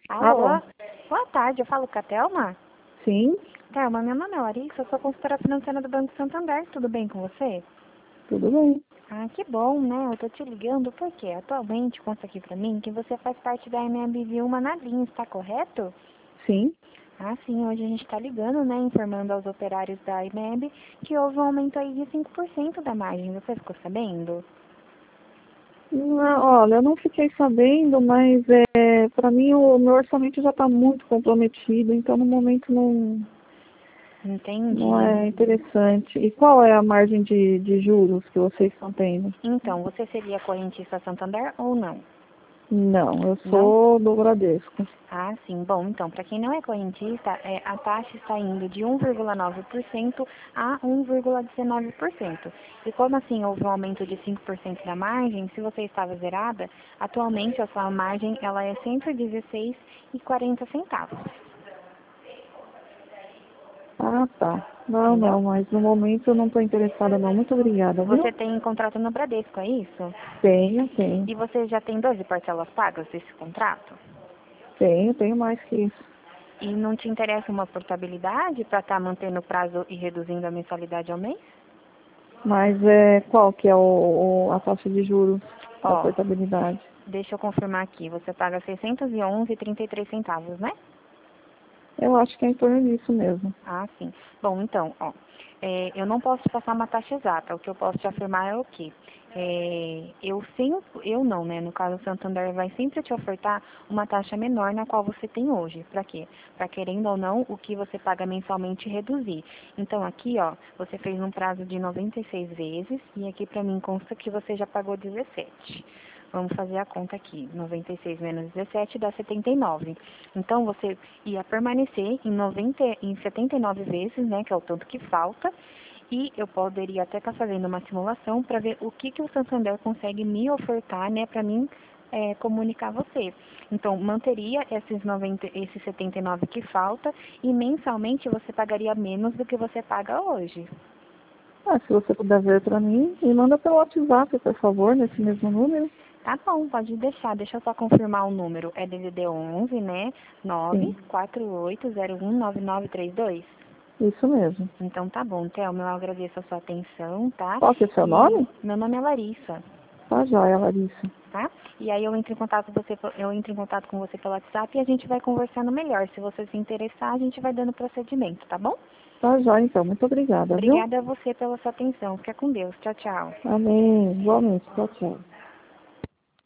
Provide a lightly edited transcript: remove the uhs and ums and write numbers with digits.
Alô? Alô? Boa tarde, eu falo com a Thelma? Sim, Thelma, meu nome é Larissa, eu sou consultora financeira do Banco Santander, tudo bem com você? tudo bem. Ah, que bom, né? Eu tô te ligando porque atualmente consta aqui pra mim que você faz parte da MMV1 na linha, está correto? Sim. Ah, sim, hoje a gente tá ligando, né, informando aos operários da IMEB que houve um aumento aí de 5% da margem, você ficou sabendo? Não, olha, eu não fiquei sabendo, mas para mim o meu orçamento já está muito comprometido, então no momento não Entendi. é interessante. E qual é a margem de juros que vocês estão tendo? Então, você seria correntista Santander ou não? Não, eu Não? sou do Bradesco. Ah, sim. Bom, então, para quem não é correntista, a taxa está indo de 1,9% a 1,19%. E como assim houve um aumento de 5% da margem, se você estava zerada, atualmente a sua margem ela é 116,40 centavos. Ah, tá. Não, Entendeu? não, mas no momento eu não estou interessada não. Muito obrigada, Você viu? tem contrato no Bradesco, é isso? Tenho. E você já tem 12 parcelas pagas desse contrato? Tenho mais que isso. E não te interessa uma portabilidade para estar mantendo o prazo e reduzindo a mensalidade ao mês? Mas qual que é a taxa de juros da Ó, portabilidade? deixa eu confirmar aqui. Você paga 611,33 centavos, né? Eu acho que é em torno disso mesmo. Ah, sim. Bom, então, ó, eu não posso te passar uma taxa exata. O que eu posso te afirmar é o quê? Eu não, né? No caso, o Santander vai sempre te ofertar uma taxa menor na qual você tem hoje. Para quê? Para querendo ou não, o que você paga mensalmente reduzir. Então, aqui, ó, você fez um prazo de 96 vezes e aqui para mim consta que você já pagou 17. Vamos fazer a conta aqui. 96 menos 17 dá 79. Então, você ia permanecer em 79 vezes, né, que é o tanto que falta, e eu poderia até estar fazendo uma simulação para ver o que o Santander consegue me ofertar, né, para mim comunicar a você. Então, manteria esses 79 que falta e mensalmente você pagaria menos do que você paga hoje. Ah, se você puder ver para mim, me manda pelo WhatsApp, por favor, nesse mesmo número. Tá bom, pode deixar. Deixa eu só confirmar o número. É DDD 11, né? Sim, 948019932. isso mesmo. Então tá bom, Thelma, eu agradeço a sua atenção, tá? Qual que é o seu E nome? meu nome é Larissa, Tá joia, Larissa. tá? E aí eu entro em contato com você pelo WhatsApp e a gente vai conversando melhor. Se você se interessar, a gente vai dando procedimento, tá bom? Tá joia, então. Muito obrigada, viu? Obrigada a você pela sua atenção. Fica com Deus. Tchau, tchau. Amém. Igualmente. Tchau, tchau.